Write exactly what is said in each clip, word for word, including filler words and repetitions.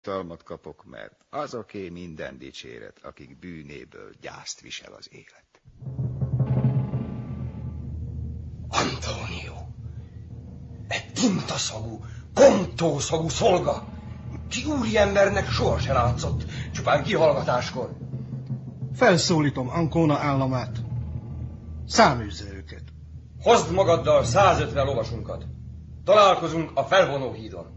Talmat kapok, mert azoké minden dicséret, akik bűnéből gyászt visel az élet. Antonio, egy tintaszagú, kontószagú szolga, ki úriembernek sohasem látszott, csupán kihallgatáskor. Felszólítom Ancona államát. Száműzze őket. Hozd magaddal százötven lovasunkat. Találkozunk a felvonó hídon.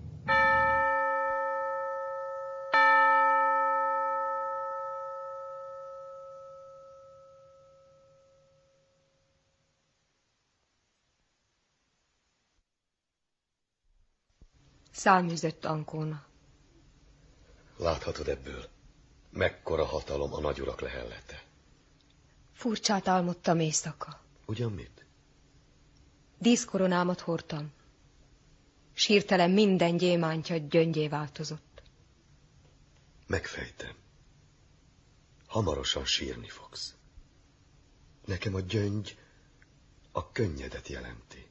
Száműzött Ancona. Láthatod ebből, mekkora hatalom a nagyurak lehellete. Furcsát álmodtam éjszaka. Ugyan mit? Díszkoronámat hordtam. S hirtelen minden gyémántja gyöngyé változott. Megfejtem. Hamarosan sírni fogsz. Nekem a gyöngy a könnyedet jelenti.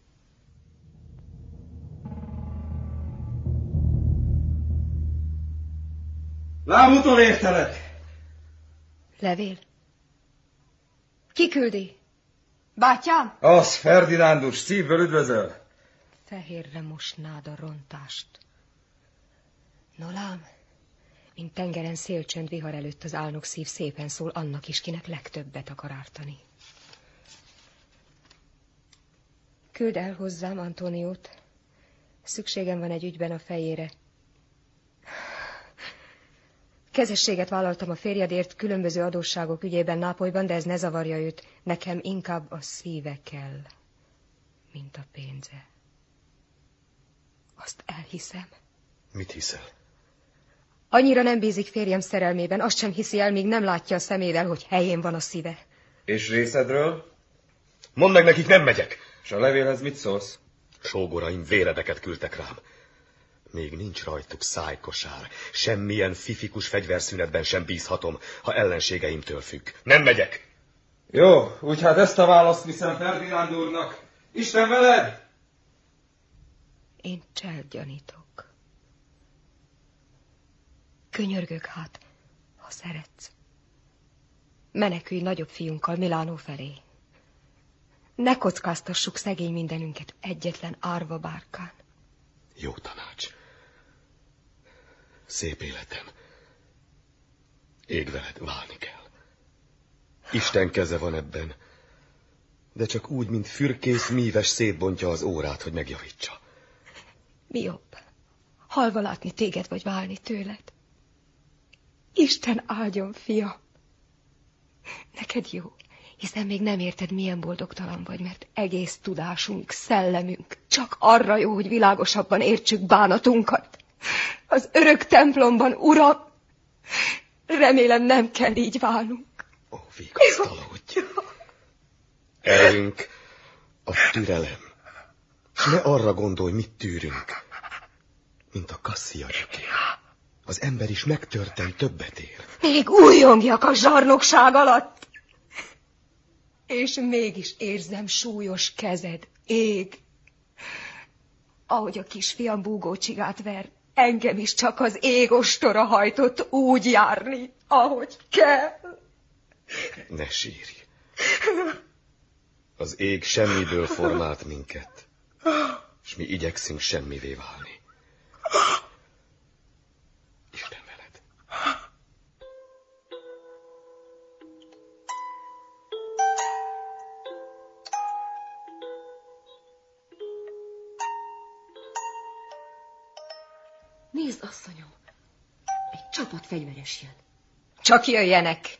Lámúton értelek! Levél? Ki küldi? Bátyám? Az, Ferdinánd úr, szívből üdvözöl. Fehérre mosnád a rontást. No lám, mint tengeren szélcsönd vihar előtt az álnok szív szépen szól annak is, kinek legtöbbet akar ártani. Küld el hozzám Antoniót. Szükségem van egy ügyben a fejére. Kezességet vállaltam a férjedért különböző adósságok ügyében Nápolyban, de ez ne zavarja őt. Nekem inkább a szíve kell, mint a pénze. Azt elhiszem. Mit hiszel? Annyira nem bízik férjem szerelmében, azt sem hiszi el, míg nem látja a szemével, hogy helyén van a szíve. És részedről? Mondd meg nekik, nem megyek! És a levélhez mit szólsz? Sógoraim véredeket küldtek rám. Még nincs rajtuk szájkosár. Semmilyen fifikus fegyverszünetben sem bízhatom, ha ellenségeimtől függ. Nem megyek! Jó, úgy hát ezt a választ viszem Ferdinánd úrnak. Isten veled! Én cselt gyanítok. Könyörgök hát, ha szeretsz. Menekülj nagyobb fiunkkal Milánó felé. Ne kockáztassuk szegény mindenünket egyetlen árva bárkán. Jó tanács. Szép életem. Ég veled, válni kell. Isten keze van ebben, de csak úgy, mint fürkész míves szétbontja az órát, hogy megjavítsa. Mi jobb? Halva látni téged, vagy válni tőled? Isten áldjon, fiam. Neked jó, hiszen még nem érted, milyen boldogtalan vagy, mert egész tudásunk, szellemünk csak arra jó, hogy világosabban értsük bánatunkat. Az örök templomban, Uram, remélem nem kell így válnunk. Ó, vigasztalódj! Erőnk a türelem. S ne arra gondolj, mit tűrünk, mint a kasszia gyökér. Az ember is megtörten többet ér. Még újjongjak a zsarnokság alatt. És mégis érzem súlyos kezed, ég. Ahogy a kisfiam búgócsigát ver, engem is csak az ég ostora hajtott úgy járni, ahogy kell. Ne sírj. Az ég semmiből formált minket, és mi igyekszünk semmivé válni. Isten veled. Nézd, asszonyom, egy csapat fegyveres jön. Csak jöjjenek.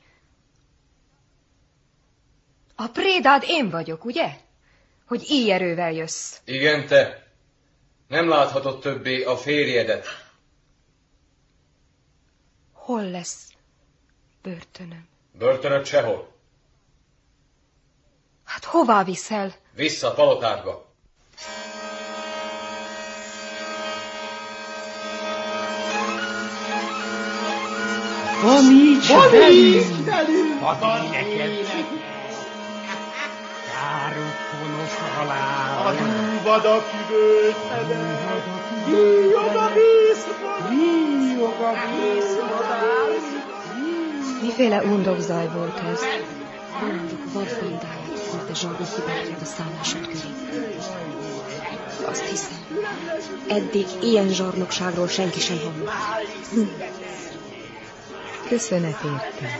A prédád én vagyok, ugye? Hogy így erővel jössz. Igen, te. Nem láthatod többé a férjedet. Hol lesz börtönöm? Börtönöd sehol. Hát hová viszel? Vissza a palotádba. Vaníts velünk! Adj neked! Járok honos halál! A dúvad a kivőt! Víjog a víz, víjog a víz, Miféle undokzaj volt ez? Bolondok vadbandáját küldte zsarnok hibáját a szállásod köré. Azt hiszem, eddig ilyen zsarnokságról senki sem hallott. Hm. Köszönet érte.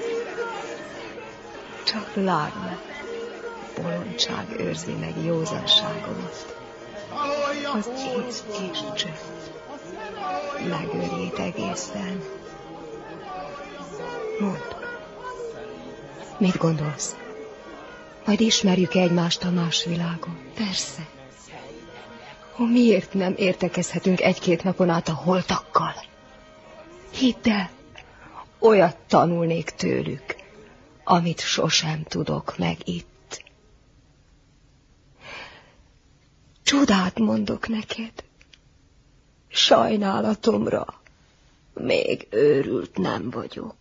Csak lárma, bolondság őrzi meg józanságomat. Az ész és csönd. Megőrjét egészen. Mondd. Mit gondolsz? Majd ismerjük egymást a más világon. Persze. Ó, miért nem értekezhetünk egy-két napon át a holtakkal? Hidd el, olyat tanulnék tőlük, amit sosem tudok meg itt. Csodát mondok neked. Sajnálatomra még őrült nem vagyok.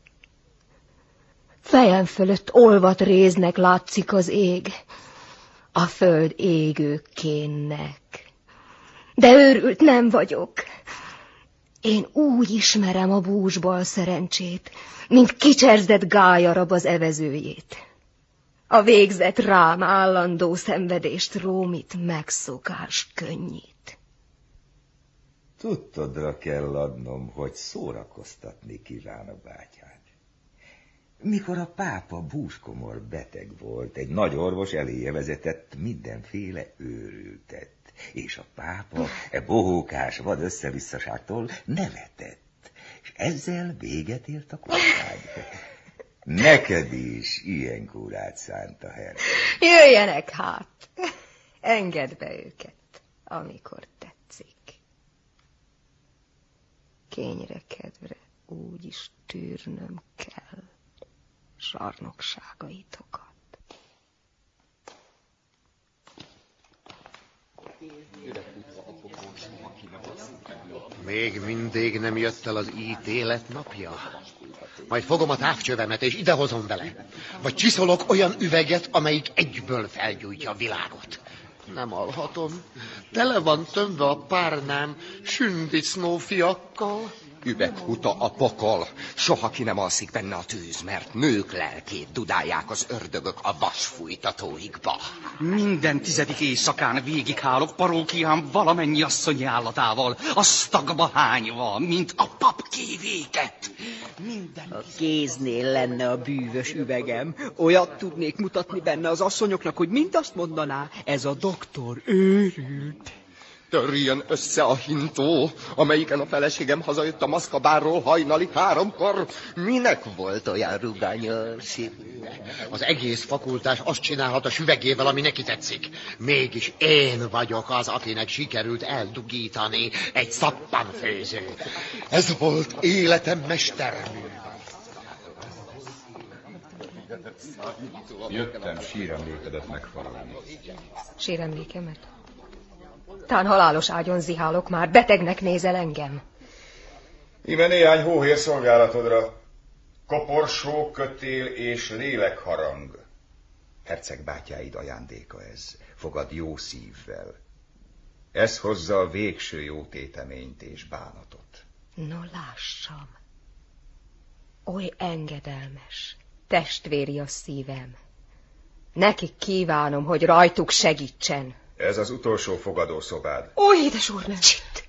Fejem fölött olvat réznek látszik az ég, a föld égő kénnek. De őrült nem vagyok. Én úgy ismerem a búzsbal szerencsét, mint kicserzett gályarab az evezőjét. A végzet rám állandó szenvedést rómít, megszokás könnyít. Tudtodra kell adnom, hogy szórakoztatni kíván a bátyád. Mikor a pápa búskomor beteg volt, egy nagy orvos eléje vezetett mindenféle őrültet, és a pápa e bohókás vad összevisszaságtól nevetett, és ezzel véget ért a kormány. Neked is ilyen kúrát szánt a herceg. Jöjjenek hát, engedd be őket, amikor tetszik. Kényre kedvre úgy is tűrnöm kell zsarnokságaitokat. Még mindig nem jött el az ítélet napja. Majd fogom a távcsövemet, és idehozom vele. Vagy csiszolok olyan üveget, amelyik egyből felgyújtja a világot. Nem alhatom. Tele van tömve a párnám sündicnó fiakkal. Üveghuta a pokol. Soha ki nem alszik benne a tűz, mert nők lelkét dudálják az ördögök a vasfújtatóikba. Minden tizedik éjszakán végighálok parókiám valamennyi asszonyi állatával, asztagba hányva, mint a pap kévéket. Minden a kéznél lenne a bűvös üvegem. Olyat tudnék mutatni benne az asszonyoknak, hogy mind azt mondaná, ez a doktor őrült. Törjön össze a hintó, amelyiken a feleségem hazajött a maszkabárról hajnali háromkor. Minek volt olyan ruganyos? Az egész fakultás azt csinálhat a süvegével, ami neki tetszik. Mégis én vagyok az, akinek sikerült eldugítani egy szappanfőző. Ez volt életem mestermű. Jöttem síremlékedet megfaragni. Síremlékemet? Tán halálos ágyon zihálok már, betegnek nézel engem. Íme néhány hóhér szolgálatodra. Koporsó, kötél és lélekharang. Herceg bátyáid ajándéka ez, fogad jó szívvel. Ez hozza a végső jó téteményt és bánatot. No, lássam. Oly engedelmes, testvéri a szívem. Nekik kívánom, hogy rajtuk segítsen. Ez az utolsó fogadószobád. Ó, édes úrnő! Csitt!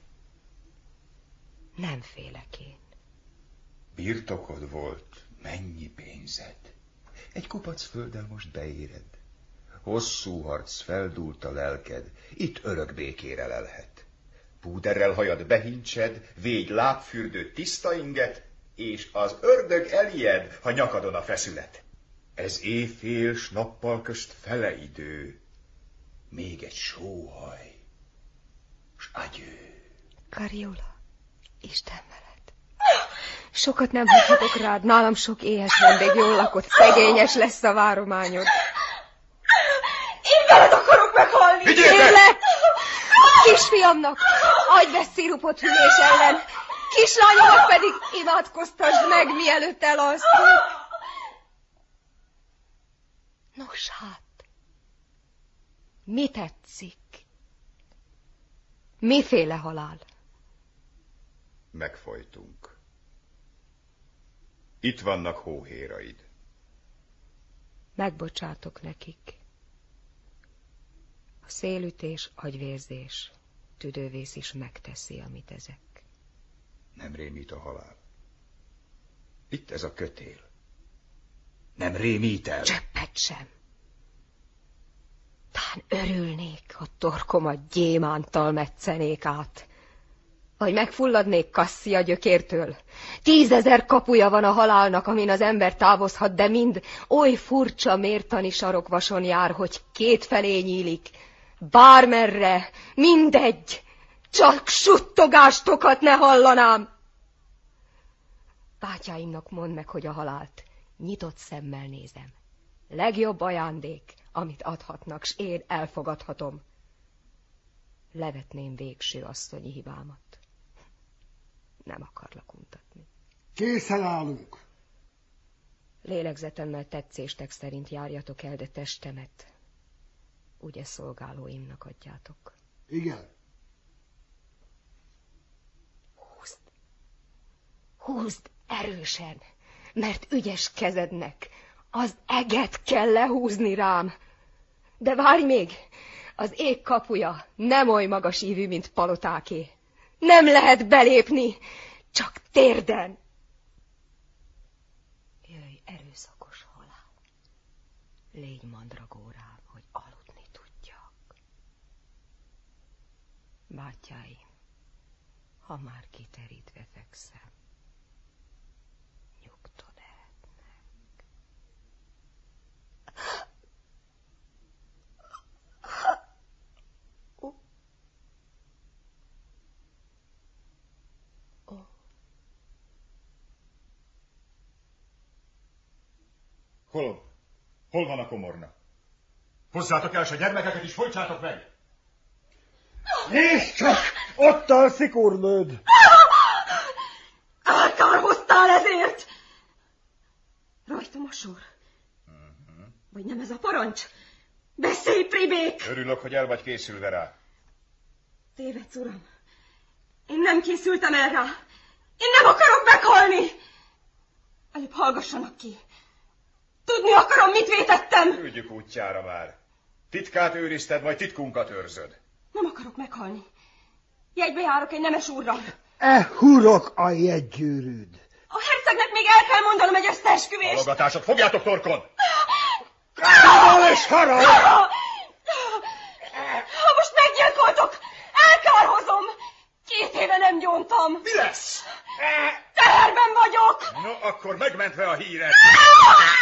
Nem félek én. Birtokod volt, mennyi pénzed. Egy kupac földdel most beéred. Hosszú harc feldúlt a lelked, itt örök békére lelhet. Púderrel hajad behincsed, végy lábfürdő tiszta inget, és az ördög elijed, ha nyakadon a feszület. Ez éjfél s nappal közt fele idő. Még egy sóhaj, s agyő. Kariola, Isten veled. Sokat nem hagyhatok rád, nálam sok éhes vendég, jól lakott, szegényes lesz a várományod. Én veled akarok meghalni! Kérlek! Kisfiamnak adj be szirupot hűlés ellen, kislányomat pedig imádkoztasd meg, mielőtt elalszunk. Nos hát, mi tetszik? Miféle halál? Megfojtunk. Itt vannak hóhéraid. Megbocsátok nekik. A szélütés, agyvérzés, tüdővész is megteszi, amit ezek. Nem rémít a halál. Itt ez a kötél. Nem rémít el. Cseppet sem. Tán örülnék, ha torkomat gyémántal metszenék át. Vagy megfulladnék Kasszia gyökértől. Tízezer kapuja van a halálnak, amin az ember távozhat, de mind oly furcsa mértani sarokvason jár, hogy kétfelé nyílik. Bármerre, mindegy, csak suttogástokat ne hallanám. Bátyáimnak mondd meg, hogy a halált nyitott szemmel nézem. Legjobb ajándék, amit adhatnak, s én elfogadhatom. Levetném végső asszonyi hibámat. Nem akarlak untatni. Készen állunk. Lélegzetemmel tetszéstek szerint járjatok el, de testemet ugye szolgálóimnak adjátok. Igen. Húzd. Húzd erősen, mert ügyes kezednek az eget kell lehúzni rám. De várj még, az ég kapuja nem oly magas ívű, mint palotáké. Nem lehet belépni, csak térden. Jöjj, erőszakos halál. Légy mandragó rám, hogy aludni tudjak. Bátyáim, ha már kiterítve fekszem, nyugton ehetnek. Hol? Hol van a komorna? Hozzátok el, s a gyermekeket is folytsátok meg! Nézd csak! Ott alszik, úrnőd! Elkárhoztál ezért! Rajtam a sor. Uh-huh. Vagy nem ez a parancs? Beszélj, pribék! Örülök, hogy el vagy készülve rá. Tévedsz, uram. Én nem készültem el rá. Én nem akarok meghalni! Előbb hallgassanak ki. Tudni akarom, mit vétettem. Küldjük útjára már. Titkát őrizted, majd titkunkat őrzöd. Nem akarok meghalni. Jegybe járok egy nemes úrra. E hurok a jegygyűrűd. A hercegnek még el kell mondanom egy összeesküvést. Halogatásot, fogjátok torkon! Károl és harag! Ha most meggyilkoltok, elkárhozom. Két éve nem gyóntam. Mi lesz? Teherben vagyok. No, akkor megmentve a híret.